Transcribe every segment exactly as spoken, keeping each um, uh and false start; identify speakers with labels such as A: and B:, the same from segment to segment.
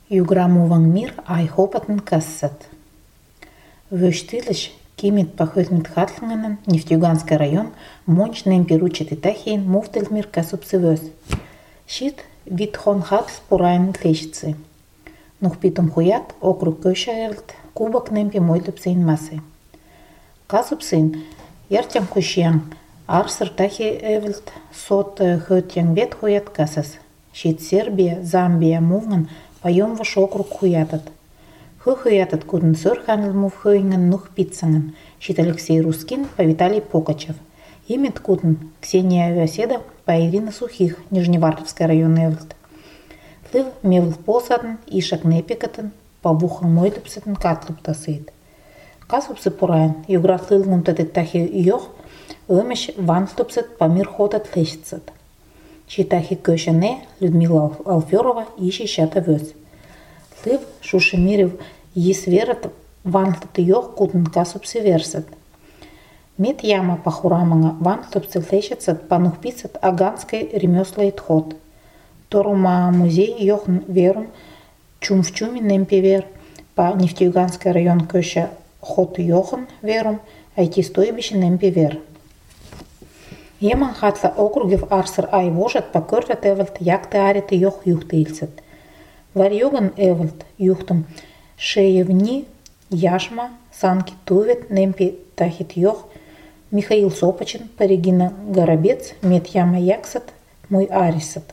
A: Юграмован мир айхопатын кассат. Вöштилыш кимит пахотмит хатланганан Нефтьюганский район монч немпиручити тахин муфтельмир касупсывёс. Щит витхон хатл пурайн тлещицы. Нух питом хуят округ көшаэлт кубок немпи мойлыпсейн массы. Касупсейн яртям хущян арсыр тахи эвэлт сот хөтян бет хуят касас. Щит Сербия, Замбия мувган поем ваш округ хуятат. Хы хуятат курн сырханл мув хыйнган нух пиццанган. Щит Алексей Рускин по Виталий Покачев. Имет кутн Ксения Вяседа по Ирина Сухих, Нижневартовский район эвэлт. Лыв мевл посадн ишак непикатын по вухан мойлыпсытын катлыптасыйт. Касупсы пурайн юграт лылгун тетет тахи йох өмеш вантлыпсыт по мир хотат лещицат. Читахи көшене Людмила Алферова ищи щата вёс. Лыв шушемирев есверат вантлыт йох кутн касупсы версат. Мет яма пахурамага вантлыпсы лещицат панухпицат аганской ремёслайт ход. Торума музей йохн верум чум в чуме немпевер по Нефтьюганский район көша ход йохн верум айти стойбище немпевер. Еман хатла округев арсыр ай вожат покыртат эвэлт якты арит йох юхты ильсат. Варьёган эвэлт юхтым шеевни яшма санки тувет немпи тахит йох Михаил Сопочин Паригина Горобец мет яма яксат мой арисат.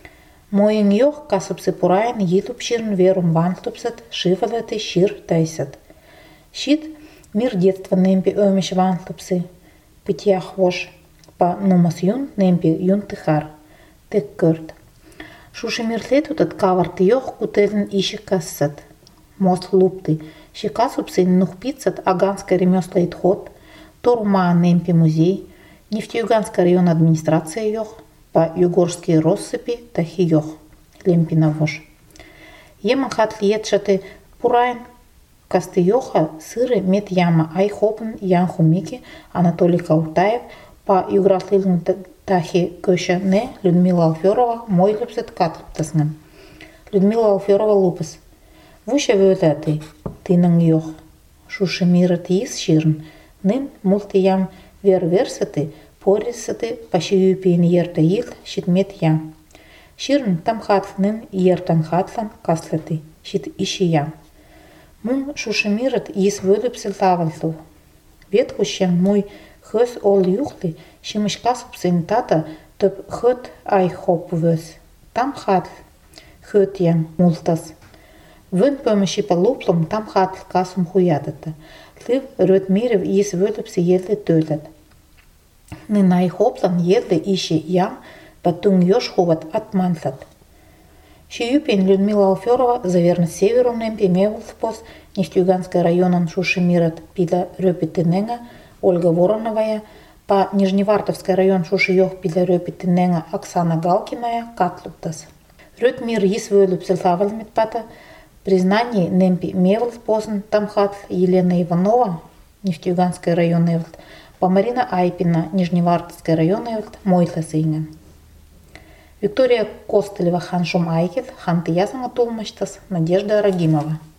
A: Моин йох касупсы пурайн йитуп ширн верум вантлупсат шифалаты шир тайсат. Щит мир детства немпи өмеш вантлупсы пытях вош по нумас юн немпи юн тыхар тек кырт. Шушемирлет утат каварты йох кутелен ищи кассат. Мост лупты щи касупсы нух пиццат аганской ремёслайт ход Торума немпи музей Нефтьюганский район администрация йох по югорские россыпи тахи йох лемпина вош. Еман хат лиетшаты пурайн касты йоха сыры мет яма айхопн янху мики Анатолий Каутаев по югратлылын тахи көшене Людмила Алферова мой лупсет катлыптасган. Людмила Алферова лупас. Вуща вётаты тынын йох. Шушемират йис ширн. Нын мулты ям вер версаты порисаты пащи юпин ерта ил щитмет ям. Ширн там хатлнын ертан хатлан каслаты щит ищи ям. Мун шушемират йис вөлүпсел тавалтлу. Вет хущан мой хөс ол юхты шимыш касупсын тата төп хөт ай хоп вөс. Там хатл хөт ям мултас. Вын пөміші палуплым там хатл касум хуядата. Лыв рөт мирев йис вөлүпсі едлі төлет. Нын ай хоплан едлі ищи ям патун ёш хуват атмантлат. Шиюпин Людмила Алферова заверн севером немпи мевлт пос Нефтьюганский районан Шушемират пиля рёпитыненга Ольга Вороновая, по Нижневартовский район Шушиёх пиля рёпитыненга Оксана Галкиная катлуптас. Рёт мир йис вөлүпсел тавалмит пата признание немпи мевлт посн тамхатл Елена Иванова Нефтьюганский район эвлт, по Марина Айпина Нижневартовский район эвлт мойтла сыйнган. Виктория Костылева ханшум айкет ханты ясanga тулмаштас Надежда Рагимова.